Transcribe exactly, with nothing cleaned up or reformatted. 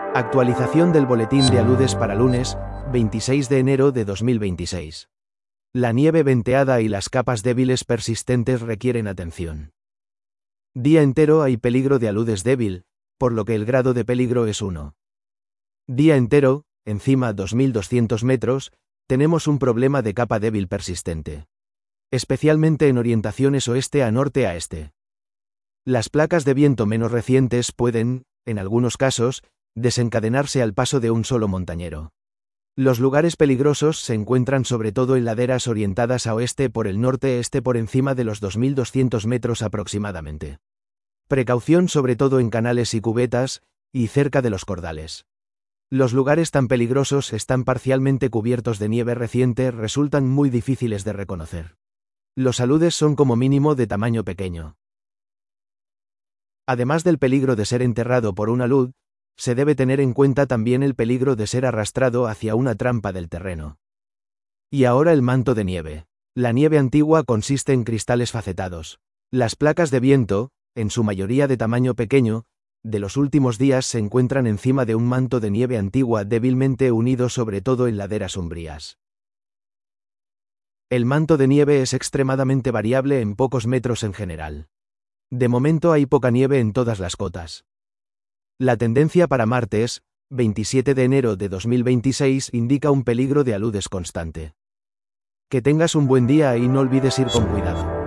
Actualización del boletín de aludes para lunes, veintiséis de enero de dos mil veintiséis. La nieve venteada y las capas débiles persistentes requieren atención. Día entero hay peligro de aludes débil, por lo que el grado de peligro es uno. Día entero, encima dos mil doscientos metros, tenemos un problema de capa débil persistente. Especialmente en orientaciones oeste a norte a este. Las placas de viento menos recientes pueden, en algunos casos, desencadenarse al paso de un solo montañero. Los lugares peligrosos se encuentran sobre todo en laderas orientadas a oeste por el norte-este por encima de los dos mil doscientos metros aproximadamente. Precaución sobre todo en canales y cubetas, y cerca de los cordales. Los lugares tan peligrosos están parcialmente cubiertos de nieve reciente, resultan muy difíciles de reconocer. Los aludes son como mínimo de tamaño pequeño. Además del peligro de ser enterrado por un alud, se debe tener en cuenta también el peligro de ser arrastrado hacia una trampa del terreno. Y ahora el manto de nieve. La nieve antigua consiste en cristales facetados. Las placas de viento, en su mayoría de tamaño pequeño, de los últimos días se encuentran encima de un manto de nieve antigua débilmente unido sobre todo en laderas umbrías. El manto de nieve es extremadamente variable en pocos metros en general. De momento hay poca nieve en todas las cotas. La tendencia para martes, veintisiete de enero de dos mil veintiséis, indica un peligro de aludes constante. Que tengas un buen día y no olvides ir con cuidado.